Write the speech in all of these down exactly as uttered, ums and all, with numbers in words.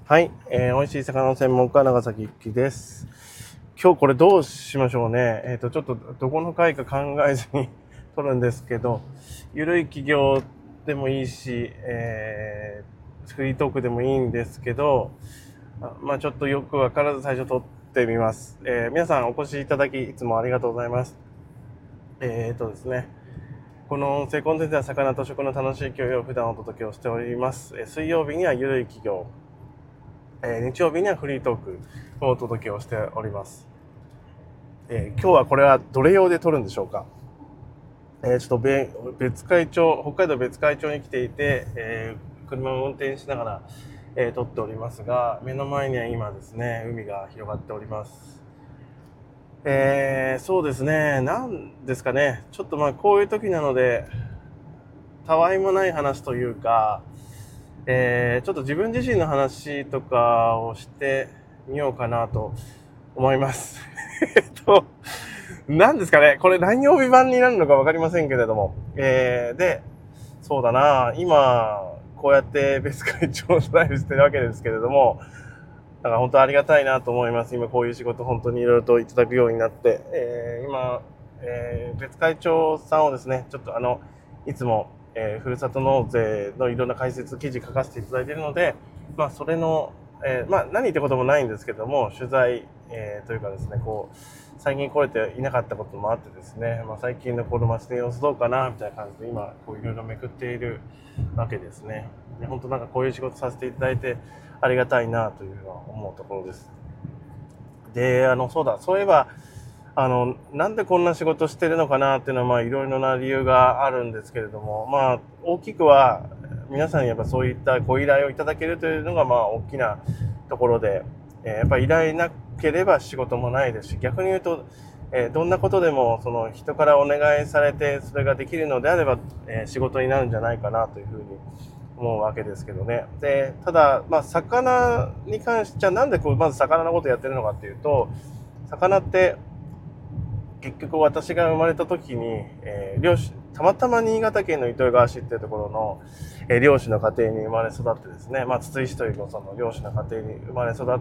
はい、えー、美味しい魚の専門家長崎一樹です。今日これどうしましょうね。えっ、ー、とちょっとどこの回か考えずに撮るんですけど、ゆるい企業でもいいし、えー、フリートークでもいいんですけど、まあちょっとよくわからず最初撮ってみます。えー、皆さんお越しいただきいつもありがとうございます。えっ、ー、とですね。この音声コンテンツは魚と食の楽しい共有を普段お届けをしております。水曜日にはゆるい企業、えー、日曜日にはフリートークをお届けをしております。えー、今日はこれはどれ用で撮るんでしょうか。えー、ちょっと別海町、北海道別海町に来ていて、えー、車を運転しながら、えー、撮っておりますが、目の前には今ですね、海が広がっております。えー、そうですね、なんですかね、ちょっとまあこういう時なので、たわいもない話というか、えー、ちょっと自分自身の話とかをしてみようかなと思います。えっと、何ですかね、これ何曜日版になるのかわかりませんけれども、えー、で、そうだな、今、こうやって別会長をドライブしてるわけですけれども、だから本当ありがたいなと思います。今こういう仕事本当にいろいろといただくようになって、えー、今、えー、別会長さんをですね、ちょっとあの、いつも、えー、ふるさと納税のいろんな解説記事書かせていただいているので、まあそれの、えー、まあ何ってこともないんですけども、取材、えー、というかですね、こう、最近来れていなかったこともあってですね、まあ最近のこの街の様子どうかな、みたいな感じで今、こういろいろめくっているわけですね。本当なんかこういう仕事させていただいてありがたいなというのは思うところです。で、あの、そうだ、そういえば、あの、なんでこんな仕事してるのかなっていうのは、まあ、いろいろな理由があるんですけれども、まあ、大きくは、皆さんにやっぱそういったご依頼をいただけるというのが、まあ、大きなところで、えー、やっぱり依頼なければ仕事もないですし、逆に言うと、えー、どんなことでも、その人からお願いされて、それができるのであれば、えー、仕事になるんじゃないかなというふうに思うわけですけどね。で、ただ、まあ、魚に関して、じゃあなんでこう、まず魚のことやってるのかっていうと、魚って、結局私が生まれた時に、えー、漁師、たまたま新潟県の糸魚川市っていうところの、えー、漁師の家庭に生まれ育ってですね、まあ、筒井市というその漁師の家庭に生まれ育って、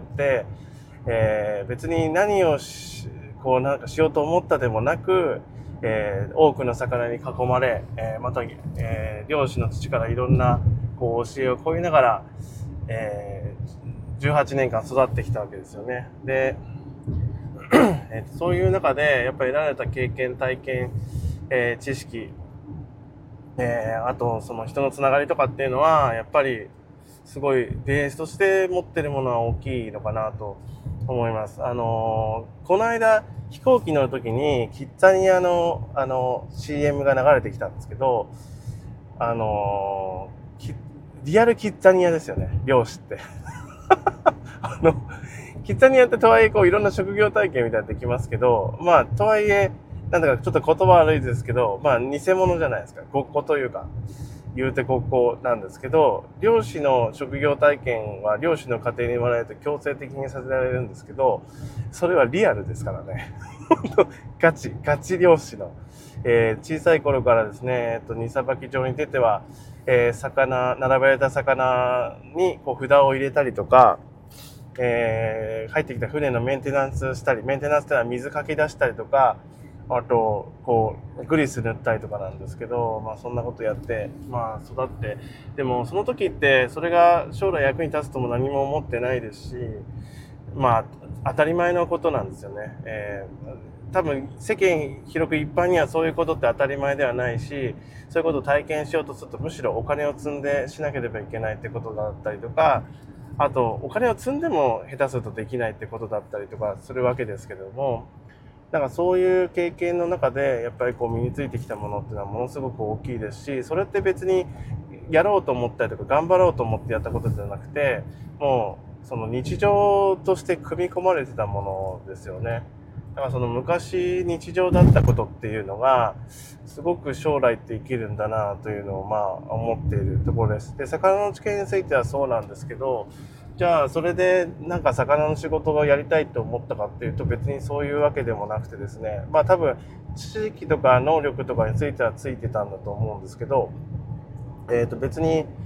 えー、別に何をし、こうなんかしようと思ったでもなく、えー、多くの魚に囲まれ、えー、また、えー、漁師の土からいろんな、こう、教えを請いながら、えー、じゅうはちねんかん育ってきたわけですよね。で、えー、そういう中でやっぱり得られた経験、体験、えー、知識、えー、あとその人のつながりとかっていうのはやっぱりすごいベースとして持ってるものは大きいのかなと思います。あのー、この間飛行機乗る時にキッザニアのあの シーエム が流れてきたんですけど、あのー、リアルキッザニアですよね、漁師って。あのキッザニアってとはいえこういろんな職業体験みたいなのできますけど、まあとはいえ、なんだかちょっと言葉悪いですけど、まあ偽物じゃないですか。ごっこというか、言うてごっこなんですけど、漁師の職業体験は漁師の家庭に生まれると強制的にさせられるんですけど、それはリアルですからね。本当ガチ、ガチ漁師の。えー、小さい頃からですね、えっと、荷さばき場に出ては、えー、魚、並べられた魚にこう札を入れたりとか、えー、入ってきた船のメンテナンスしたり、メンテナンスってのは水かき出したりとか、あと、こう、グリス塗ったりとかなんですけど、まあそんなことやって、まあ育って、でもその時ってそれが将来役に立つとも何も思ってないですし、まあ当たり前のことなんですよね。えー、多分世間広く一般にはそういうことって当たり前ではないし、そういうことを体験しようとするとむしろお金を積んでしなければいけないってことだったりとか、あと、お金を積んでも下手するとできないってことだったりとかするわけですけれども、だからそういう経験の中で、やっぱりこう身についてきたものっていうのはものすごく大きいですし、それって別にやろうと思ったりとか頑張ろうと思ってやったことじゃなくて、もうその日常として組み込まれてたものですよね。だからその昔日常だったことっていうのが、すごく将来って生きるんだなというのをまあ思っているところです。で、魚の知見についてはそうなんですけど、じゃあそれでなんか魚の仕事をやりたいと思ったかっていうと別にそういうわけでもなくてですね、まあ多分知識とか能力とかについてはついてたんだと思うんですけど、えっと別に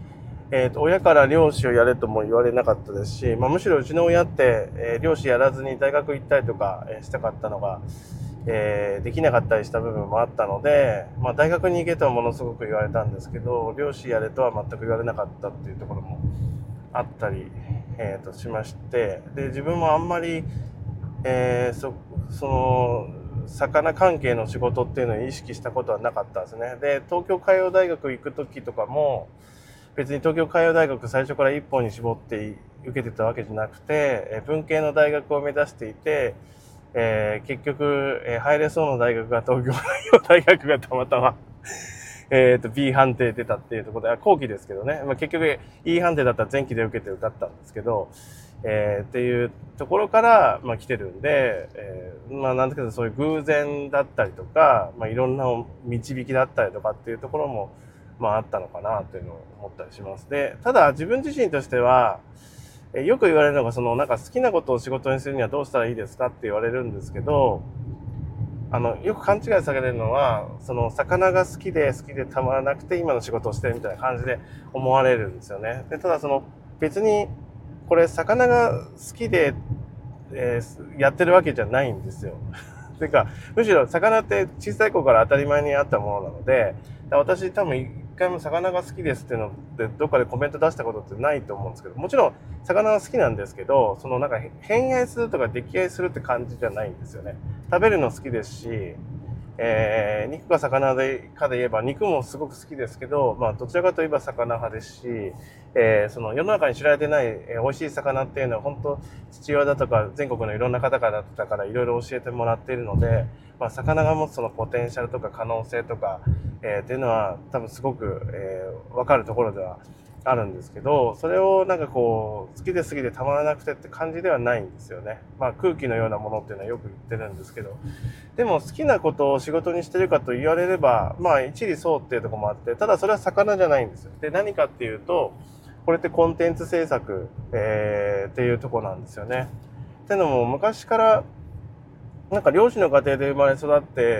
えーと、親から漁師をやれとも言われなかったですし、まあ、むしろうちの親って、えー、漁師やらずに大学行ったりとか、えー、したかったのが、えー、できなかったりした部分もあったので、まあ、大学に行けとはものすごく言われたんですけど、漁師やれとは全く言われなかったっていうところもあったり、えー、としまして、で自分もあんまり、えー、そその魚関係の仕事っていうのを意識したことはなかったですね。で東京海洋大学行く時とかも別に東京海洋大学最初から一本に絞って受けてたわけじゃなくて、文系の大学を目指していて、えー、結局、えー、入れそうな大学が東京海洋大学がたまたまえっと B 判定出たっていうところで、後期ですけどね、まあ、結局 E 判定だったら前期で受けて受かったんですけど、えー、っていうところから、まあ、来てるんで、えー、まあなんだけどそういう偶然だったりとか、まあ、いろんな導きだったりとかっていうところも、まああったのかなっていうのを思ったりします。で、ただ自分自身としては、えー、よく言われるのが、そのなんか好きなことを仕事にするにはどうしたらいいですかって言われるんですけど、あの、よく勘違いされるのは、その、魚が好きで好きでたまらなくて今の仕事をしてるみたいな感じで思われるんですよね。で、ただその、別に、これ、魚が好きで、えー、やってるわけじゃないんですよ。ていうか、むしろ魚って小さい頃から当たり前にあったものなので、私多分一回も魚が好きですっていうので、どっかでコメント出したことってないと思うんですけど、もちろん魚は好きなんですけど、そのなんか偏愛するとか溺愛するって感じじゃないんですよね。食べるの好きですし、えー、肉か魚でかで言えば肉もすごく好きですけど、まあどちらかといえば魚派ですし、えー、その世の中に知られてない、えー、美味しい魚っていうのは本当父親だとか全国のいろんな方々だからいろいろ教えてもらっているので、まあ魚が持つそのポテンシャルとか可能性とか、えー、っていうのは多分すごく、えー、分かるところではあるんですけど、それをなんかこう好きで好きでたまらなくてって感じではないんですよね。まあ空気のようなものっていうのはよく言ってるんですけど、でも好きなことを仕事にしてるかと言われれば、まあ一理そうっていうところもあって、ただそれは魚じゃないんですよ。で、何かっていうと、これってコンテンツ制作、えー、っていうところなんですよね。っていうのも昔からなんか漁師の家庭で生まれ育って、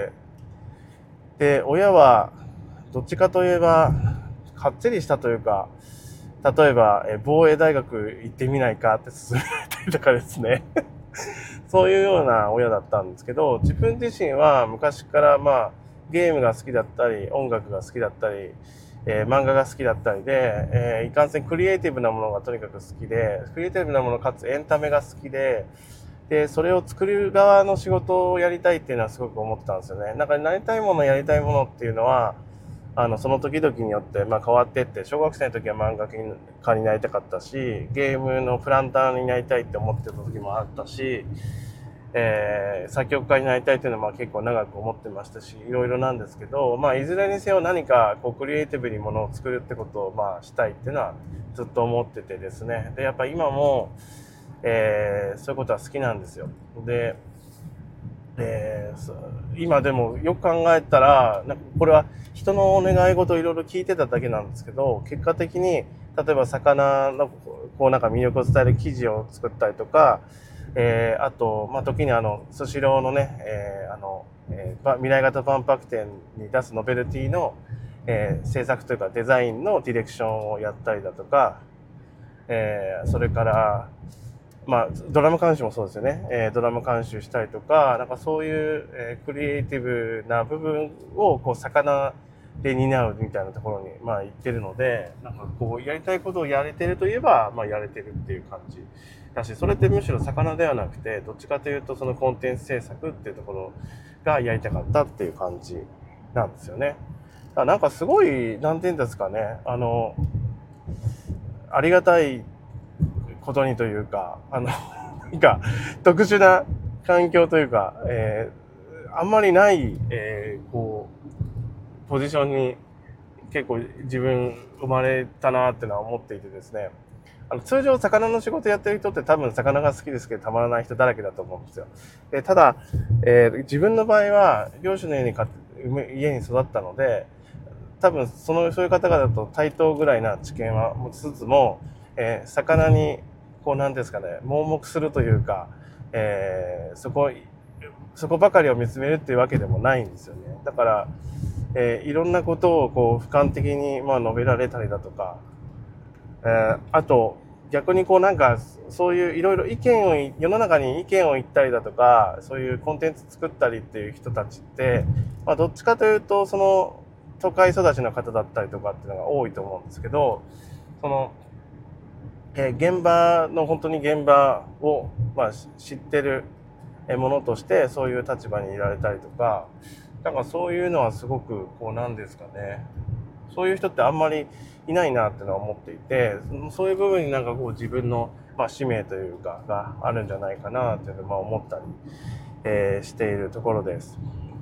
で、親はどっちかといえばかっちりしたというか、例えば、え防衛大学行ってみないかって勧められたりとかですね。そういうような親だったんですけど、自分自身は昔からまあゲームが好きだったり、音楽が好きだったり、えー、漫画が好きだったりで、えー、いかんせんクリエイティブなものがとにかく好きで、クリエイティブなものかつエンタメが好きで、で、それを作る側の仕事をやりたいっていうのはすごく思ってたんですよね。なんかなりたいもの、やりたいものっていうのは、あの、その時々によって、まあ変わってって、小学生の時は漫画家になりたかったし、ゲームのプランターになりたいって思ってた時もあったし、えー、作曲家になりたいっていうのはまあ結構長く思ってましたし、いろいろなんですけど、まあいずれにせよ何かこうクリエイティブにものを作るってことをまあしたいっていうのはずっと思っててですね。で、やっぱ今も、えー、そういうことは好きなんですよ。で、えー、今でもよく考えたら、なんかこれは人のお願い事いろいろ聞いてただけなんですけど、結果的に、例えば魚のこうなんか魅力を伝える記事を作ったりとか、えー、あと、まあ、時にあの、スシローのね、えー、あの、えー、未来型万博店に出すノベルティの、えー、制作というかデザインのディレクションをやったりだとか、えー、それから、まあ、ドラマ監修もそうですよね。えー、ドラマ監修したりとか、なんかそういう、えー、クリエイティブな部分を、こう、魚で担うみたいなところに、まあ、行ってるので、なんかこう、やりたいことをやれてるといえば、まあ、やれてるっていう感じだし、それってむしろ魚ではなくて、どっちかというと、そのコンテンツ制作っていうところがやりたかったっていう感じなんですよね。だからなんかすごい、なんていうんですかね、あの、ありがたいことにというか、あの、なんか、特殊な環境というか、えー、あんまりない、えー、こう、ポジションに結構自分生まれたなっていうのは思っていてですね。あの通常魚の仕事やってる人って多分魚が好きですけどたまらない人だらけだと思うんですよ。でただ、えー、自分の場合は漁師の家にか家に育ったので、多分そのそういう方々と対等ぐらいな知見は持ちつつも、えー、魚にこうなんですかね、盲目するというか、えー、そこそこばかりを見つめるっていうわけでもないんですよね。だから、えー、いろんなことをこう俯瞰的にまあ述べられたりだとか、 ー、あと逆にこうなんかそういういろいろ意見を世の中に意見を言ったりだとかそういうコンテンツ作ったりっていう人たちって、まあ、どっちかというとその都会育ちの方だったりとかっていうのが多いと思うんですけど、その、えー、現場の本当に現場を、まあ、知ってるものとしてそういう立場にいられたりとか、なんかそういうのはすごくこうなんですかね、そういう人ってあんまりいないなってのは思っていて、そういう部分になんかこう自分の、まあ、使命というかがあるんじゃないかなっていうのをまあ思ったり、えー、しているところです。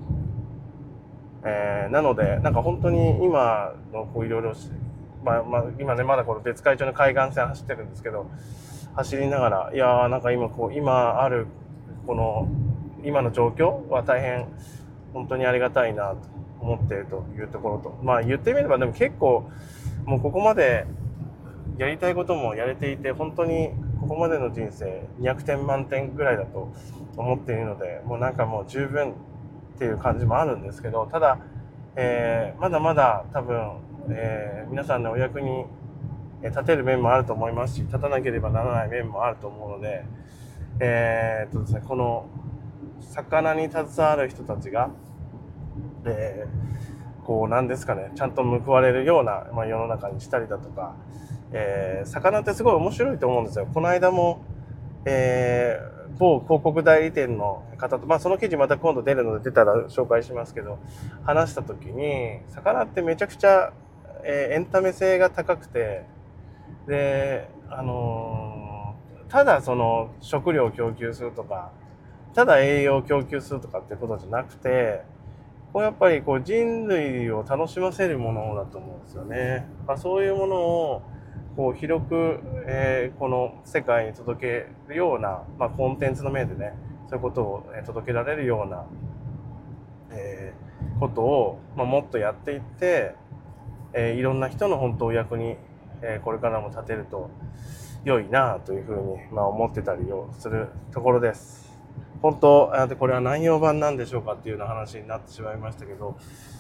えー、なのでなんか本当に今のこういろいろ、まあまあ、今ねまだこの別海町の海岸線走ってるんですけど、走りながらいやーなんか今こう今あるこの今の状況は大変本当にありがたいなと思っているというところと、まあ言ってみればでも結構もうここまでやりたいこともやれていて、本当にここまでの人生にひゃくてん満点ぐらいだと思っているので、もうなんかもう十分っていう感じもあるんですけど、ただ、えー、まだまだ多分、えー、皆さんのお役に立てる面もあると思いますし、立たなければならない面もあると思うので、えー、っとですね、この魚に携わる人たちが、えー、こうなんですかね、ちゃんと報われるような、まあ、世の中にしたりだとか、えー、魚ってすごい面白いと思うんですよ。この間も、えー、某広告代理店の方と、まあその記事また今度出るので出たら紹介しますけど、話した時に、魚ってめちゃくちゃ、えー、エンタメ性が高くて、で、あのー、ただその食料を供給するとか、ただ栄養を供給するとかっていうことじゃなくて、こうやっぱりこう人類を楽しませるものだと思うんですよね。まあ、そういうものをこう広く、えー、この世界に届けるような、まあ、コンテンツの面でね、そういうことを届けられるような、えー、ことを、まあ、もっとやっていって、えー、いろんな人の本当お役に、えー、これからも立てると良いなというふうに、まあ、思ってたりをするところです。本当、これは何曜版なんでしょうかっていうような話になってしまいましたけど、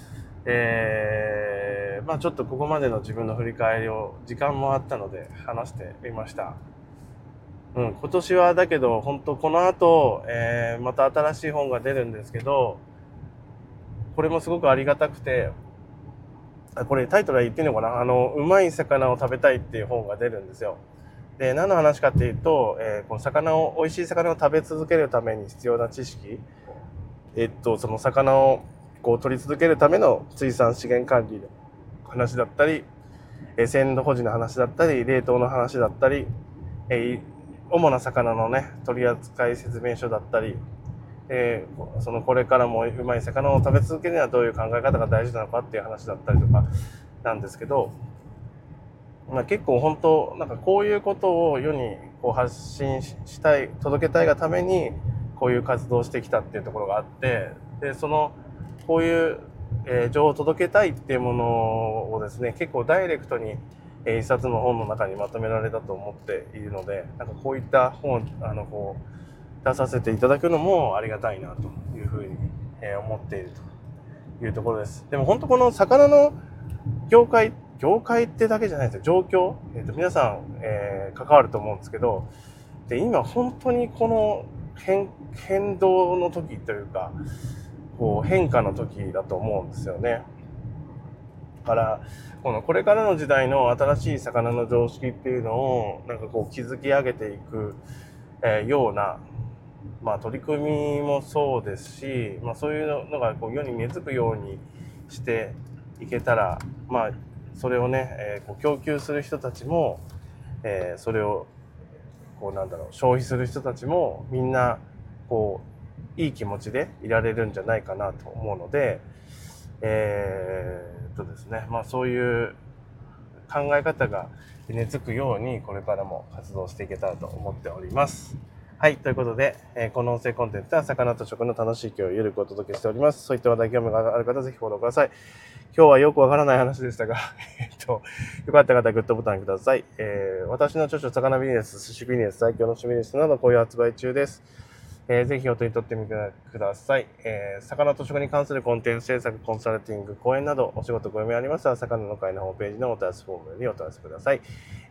えー、まあちょっとここまでの自分の振り返りを時間もあったので話してみました。うん、今年はだけど本当この後、えー、また新しい本が出るんですけど、これもすごくありがたくて、これタイトルは言っていいのかな、あの、うまい魚を食べたいっていう本が出るんですよ。で、何の話かっていうと、えー、この魚を、美味しい魚を食べ続けるために必要な知識、えっと、その魚をこう取り続けるための水産資源管理の話だったり、えー、鮮度保持の話だったり、冷凍の話だったり、えー、主な魚のね、取扱説明書だったり、えー、そのこれからもうまい魚を食べ続けるにはどういう考え方が大事なのかっていう話だったりとかなんですけど、まあ、結構本当なんかこういうことを世にこう発信したい、届けたいがためにこういう活動をしてきたっていうところがあって、でそのこういう、えー、情報を届けたいっていうものをですね、結構ダイレクトに、えー、一冊の本の中にまとめられたと思っているので、なんかこういった本あのこう出させていただくのもありがたいなというふうに、えー、思っているというところです。でも本当この魚の業界業界ってだけじゃないですよ。状況、えーと、皆さん、えー、関わると思うんですけど、で今本当にこの 変, 変動の時というか、こう変化の時だと思うんですよね。だからこのこれからの時代の新しい魚の常識っていうのをなんかこう築き上げていく、えー、ような、まあ、取り組みもそうですし、まあ、そういうのがこう世に根付くようにしていけたら、まあそれをね、えー、こう供給する人たちも、えー、それをこうなんだろう消費する人たちもみんなこういい気持ちでいられるんじゃないかなと思うので、えー、っとですね、まあそういう考え方が根付くようにこれからも活動していけたらと思っております。はい、ということで、えー、この音声コンテンツは魚と食の楽しい今日をゆるくお届けしております。そういった話題興味がある方はぜひフォローください。今日はよくわからない話でしたが、えっと、よかった方はグッドボタンください。えー、私の著書、魚ビジネス、寿司ビジネス、最強の趣味ニスなど、こういう発売中です。えー、ぜひお手に取ってみてください。えー、魚と食に関するコンテンツ制作、コンサルティング、講演など、お仕事ご用命ありましたら、魚の会のホームページのお問い合わせフォームにお問い合わせください。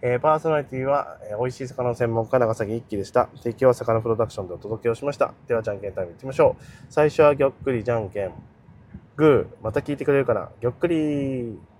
えー、パーソナリティは、えー、美味しい魚の専門家、長崎一輝でした。提供は魚プロダクションでお届けをしました。では、じゃんけんタイムいってみましょう。最初はぎょっくりじゃんけん。グー。また聞いてくれるかな。ぎょっくりー。